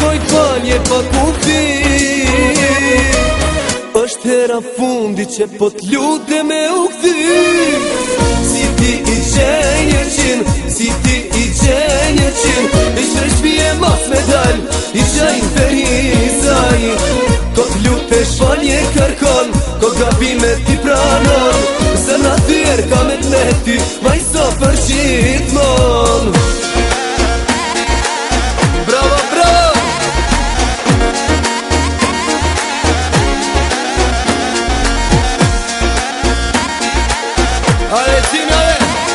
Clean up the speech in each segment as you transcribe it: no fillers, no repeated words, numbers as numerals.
kërkoj falje pa kufi. Është hera fundi që po t'lutë me u këthy. Si ti i gjenjë qin, si ti i gjenjë qin, i shpije mas me dal, i gjajnë për hizaj. Ko t'lutë e shfalje kërkon, ko gabime ti pranon, se na tjerë ka me t'meti, ma i so për gjithmon. Bravo, bravo! Ale Cimale!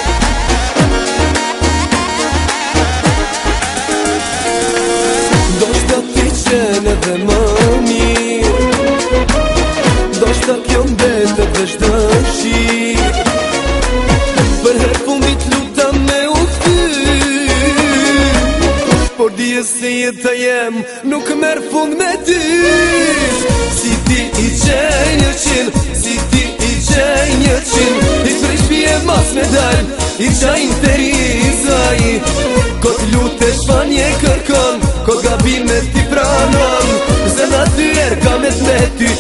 Do shta ti qene dhe më mirë, do shta kjo mbete dhe shdëshir, për her fundit luta me u këthy. Por dije se jeta jem nuk merë fund me ty. Si ti i gjenjë qin, si ti i gjenjë qin, i shpije mas me dal, i gjajnë të rizaj. Ko t'lutë e shfanje kërkon, ko gabime ti pranon, se na tjerë ka me t'meti,